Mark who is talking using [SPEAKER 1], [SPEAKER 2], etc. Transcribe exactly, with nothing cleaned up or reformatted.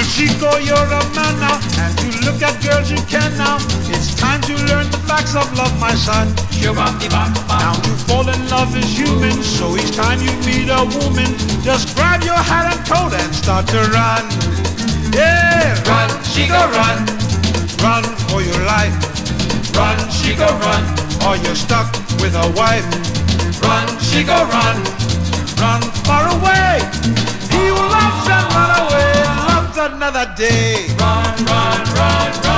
[SPEAKER 1] Chico, you're a man now, and to look at girls you can now. It's time to learn the facts of love, my son. Now to fall in love is human, so each time you meet a woman, just grab your hat and coat and start to run. Yeah,
[SPEAKER 2] Run, Chico, run.
[SPEAKER 1] run for your life,
[SPEAKER 2] Run, Chico, run.
[SPEAKER 1] or you're stuck with a wife.
[SPEAKER 2] Run, Chico, run.
[SPEAKER 1] Run far away. He who loves and run away loves another day.
[SPEAKER 2] Run, run, run, run.